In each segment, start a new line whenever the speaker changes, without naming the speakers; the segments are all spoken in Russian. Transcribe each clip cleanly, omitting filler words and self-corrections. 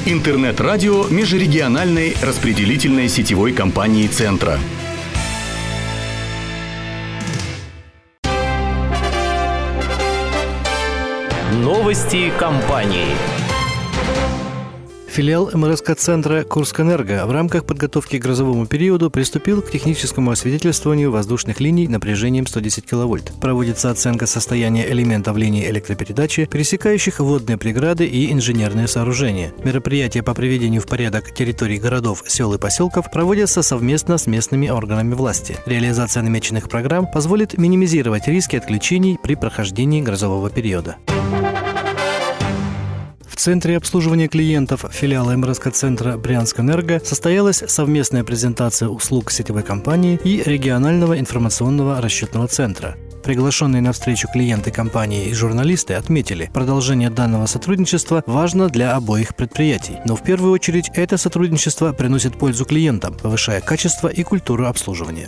Интернет-радио межрегиональной распределительной сетевой компании «Центра».
Новости компании.
Филиал МРСК-центра «Курскэнерго» в рамках подготовки к грозовому периоду приступил к техническому освидетельствованию воздушных линий напряжением 110 кВт. Проводится оценка состояния элементов линий электропередачи, пересекающих водные преграды и инженерные сооружения. Мероприятия по приведению в порядок территорий городов, сел и поселков проводятся совместно с местными органами власти. Реализация намеченных программ позволит минимизировать риски отключений при прохождении грозового периода. В Центре обслуживания клиентов филиала МРСК-центра «Брянскэнерго» состоялась совместная презентация услуг сетевой компании и регионального информационного расчетного центра. Приглашенные на встречу клиенты компании и журналисты отметили, продолжение данного сотрудничества важно для обоих предприятий. Но в первую очередь это сотрудничество приносит пользу клиентам, повышая качество и культуру обслуживания.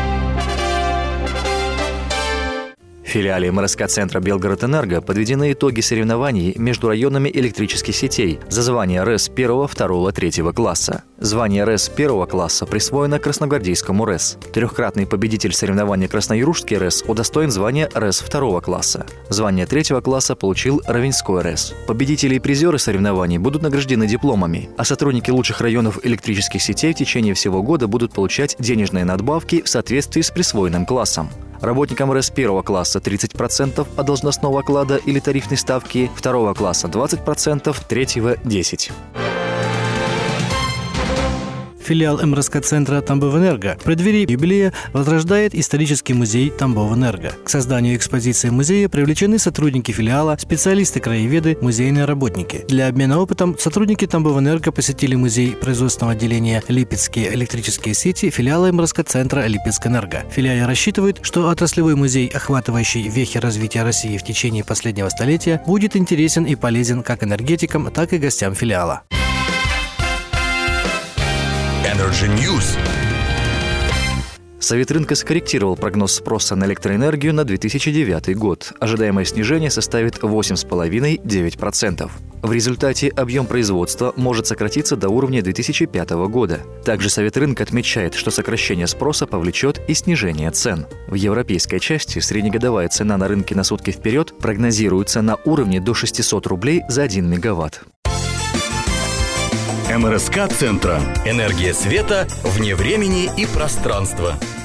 В филиале МРСК-центра «Белгород-Энерго» подведены итоги соревнований между районами электрических сетей за звание РЭС 1, 2, 3 класса. Звание РЭС 1 класса присвоено Красногвардейскому РЭС. Трехкратный победитель соревнования Краснояружский РЭС удостоен звания РЭС 2 класса. Звание 3 класса получил Равенской РЭС. Победители и призеры соревнований будут награждены дипломами, а сотрудники лучших районов электрических сетей в течение всего года будут получать денежные надбавки в соответствии с присвоенным классом. Работникам РЭС 1 класса 30% от должностного оклада или тарифной ставки, 2 класса 20%, 3 – 10%.
Филиал МРСК-центра «Тамбовэнерго» в преддверии юбилея возрождает исторический музей «Тамбовэнерго». К созданию экспозиции музея привлечены сотрудники филиала, специалисты-краеведы, музейные работники. Для обмена опытом сотрудники «Тамбовэнерго» посетили музей производственного отделения «Липецкие электрические сети» филиала МРСК-центра «Липецкэнерго». В филиале рассчитывают, что отраслевой музей, охватывающий вехи развития России в течение последнего столетия, будет интересен и полезен как энергетикам, так и гостям филиала.
Energy News.
Совет рынка скорректировал прогноз спроса на электроэнергию на 2009 год. Ожидаемое снижение составит 8,5–9%. В результате объем производства может сократиться до уровня 2005 года. Также Совет рынка отмечает, что сокращение спроса повлечет и снижение цен. В европейской части среднегодовая цена на рынке на сутки вперед прогнозируется на уровне до 600 рублей за 1 мегаватт.
МРСК-центра. Энергия света вне времени и пространства.